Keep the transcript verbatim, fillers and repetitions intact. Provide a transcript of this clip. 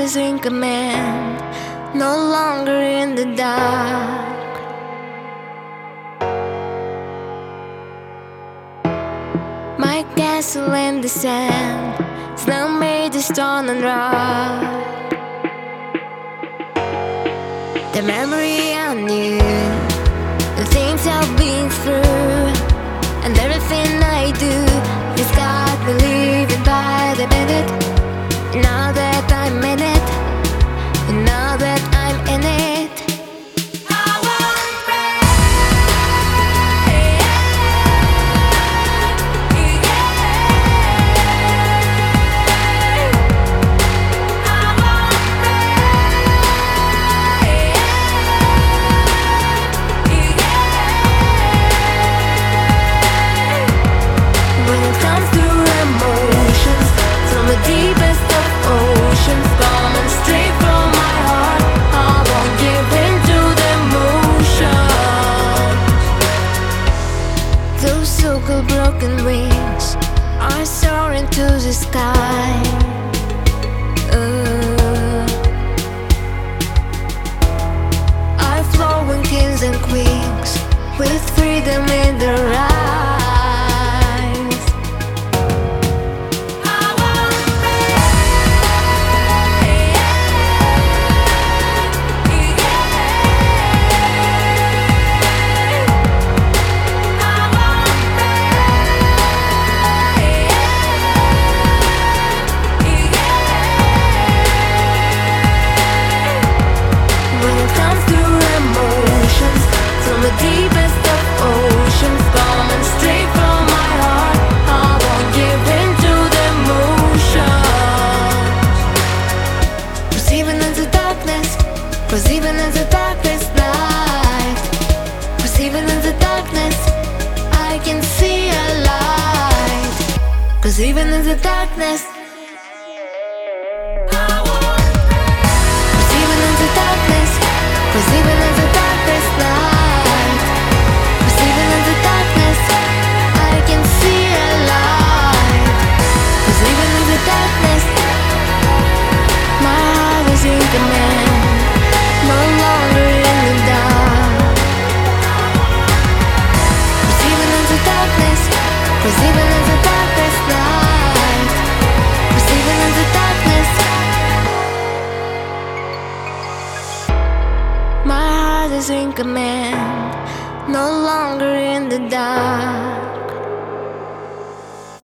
is in command, no longer in the dark. My castle in the sand, snow made of stone and rock. The memory I knew, the things I've been through, and everything I do has got me living by the minute. Now that I'm in it, now that I'm in it, I won't break. I won't break. When it comes to emotions, from the deepest of oceans, coming straight from my heart, I won't give in to the emotions. Those so-called broken wings are soaring to the sky. Uh, are flowing kings and queens with freedom in their eyes. From the deepest of oceans, coming straight from my heart, I won't give in to the emotions. 'Cause even in the darkness, 'cause even in the darkest night, 'cause even in the darkness, I can see a light. 'Cause even in the darkness, 'cause even in the darkness, 'cause even in the darkest night, no longer in the dark. 'Cause even in the darkness, 'cause even in the darkest night, 'cause even in the darkness, my heart is in command, no longer in the dark.